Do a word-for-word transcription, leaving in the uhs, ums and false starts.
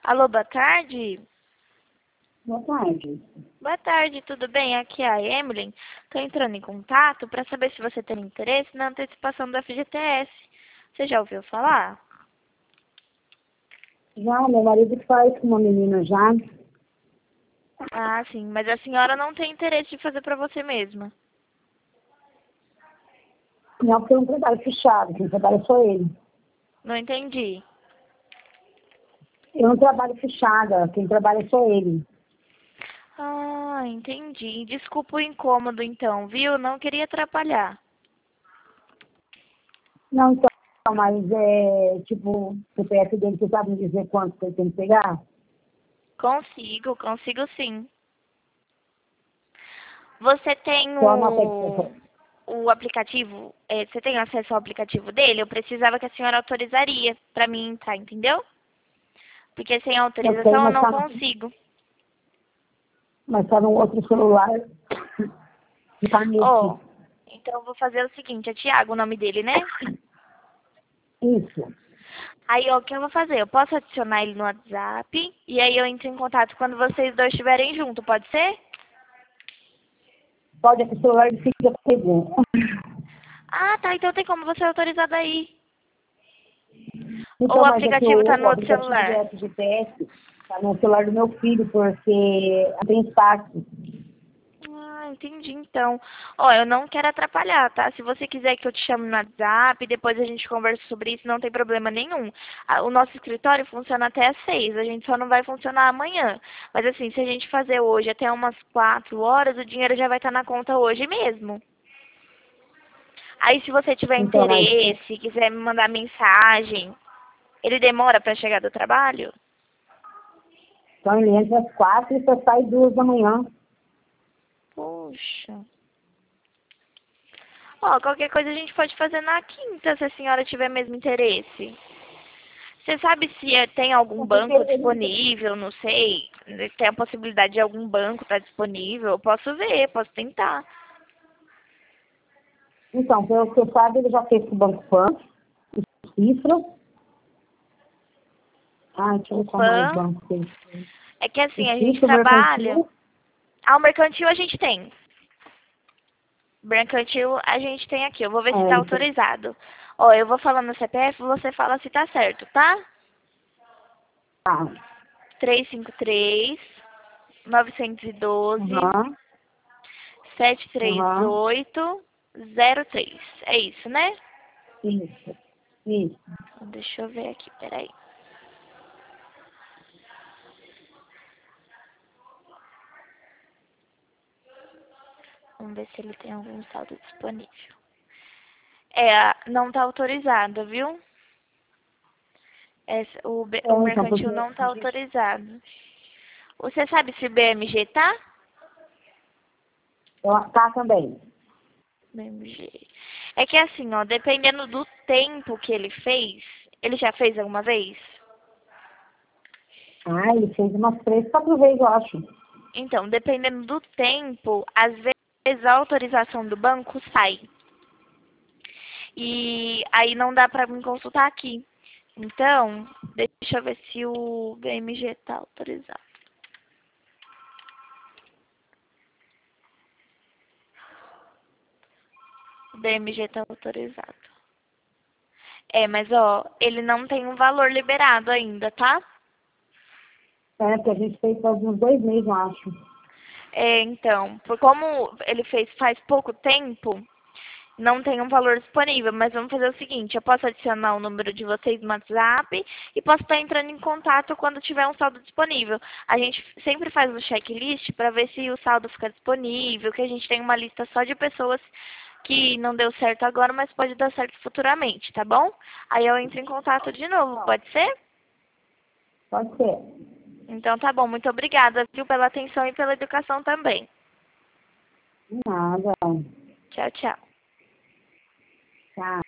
Alô, boa tarde. Boa tarde. Boa tarde, tudo bem? Aqui é a Emily. Estou entrando em contato para saber se você tem interesse na antecipação do F G T S. Você já ouviu falar? Já, meu marido faz com uma menina já. Ah, sim, mas a senhora não tem interesse de fazer para você mesma. Não, porque é um trabalho fechado, quem trabalha é só ele. Não entendi. Eu não trabalho fechada, quem trabalha é só ele. Ah, entendi. Desculpa o incômodo então, viu? Não queria atrapalhar. Não, então, mas é, tipo, o C P F dele, você sabe me dizer quanto que ele tem que pegar? Consigo, consigo sim. Você tem Só uma o, pessoa. o aplicativo, é, você tem acesso ao aplicativo dele? Eu precisava que a senhora autorizaria para mim entrar, entendeu? Porque sem Eu sei, autorização eu mas não tá, consigo. mas tá no outro celular. E tá nesse. Oh, então eu vou fazer o seguinte, é Tiago o nome dele, né? Isso. Aí, ó, o que eu vou fazer? Eu posso adicionar ele no WhatsApp e aí eu entro em contato quando vocês dois estiverem juntos, pode ser? Pode, o celular ele fica comigo. Ah, tá, então tem como você autorizar daí. Ou Então, o mas é que aplicativo tá o, no o outro aplicativo do celular? F G P S tá no celular do meu filho, porque tem espaço. Ah, entendi então. Ó, eu não quero atrapalhar, tá? Se você quiser que eu te chame no WhatsApp, depois a gente conversa sobre isso, não tem problema nenhum. Ah, o nosso escritório funciona até às seis, a gente só não vai funcionar amanhã. Mas assim, se a gente fazer hoje até umas quatro horas, o dinheiro já vai estar na conta hoje mesmo. Aí se você tiver Então, mas interesse, quiser me mandar mensagem, ele demora para chegar do trabalho? então ele entra às quatro e só sai duas da manhã. Poxa. Ó, qualquer coisa a gente pode fazer na quinta, se a senhora tiver mesmo interesse. Você sabe se eh, tem algum Porque banco ele, disponível? Não sei. Tem a possibilidade de algum banco estar disponível? Eu posso ver, posso tentar. então, pelo que eu sabe, ele já fez com o Banco Pan, o Cifra. Ah, deixa eu O ver qual mais PAN. banco que ele fez. É que O assim, a gente Cifra, o trabalha. Mercantil. Ah, o mercantil a gente tem. Mercantil a gente tem aqui. Eu vou ver se É, está ele fez. autorizado. Ó, eu vou falando no C P F, você fala se tá certo, tá? Tá. três cinco três, nove um dois, Aham, sete três aham. oito, zero três. É isso, né? Isso, isso. Deixa eu ver aqui, peraí. Vamos ver se ele tem algum saldo disponível. É, não tá autorizado, viu? Essa- o, B- o É, então, porque mercantil não tá a gente. autorizado. Você sabe se o B M G tá? Eu, tá também. B M G. É que assim, ó, dependendo do tempo que ele fez, ele já fez alguma vez? Ah, ele fez umas três, quatro vezes, eu acho. Então, dependendo do tempo, às vezes a autorização do banco sai. E aí não dá pra me consultar aqui. Então, deixa eu ver se o B M G tá autorizado. O B M G tá autorizado. É, mas ó, ele não tem um valor liberado ainda, tá? É, porque a gente fez faz uns dois meses, eu acho. É, então, por como ele fez faz pouco tempo, não tem um valor disponível, mas vamos fazer o seguinte, eu posso adicionar o número de vocês no WhatsApp e posso estar entrando em contato quando tiver um saldo disponível. A gente sempre faz um checklist para ver se o saldo fica disponível, que a gente tem uma lista só de pessoas que não deu certo agora, mas pode dar certo futuramente, tá bom? Aí eu entro em contato de novo, pode ser? Pode ser. Então tá bom, muito obrigada, viu, pela atenção e pela educação também. Nada. Tchau, tchau. Tá.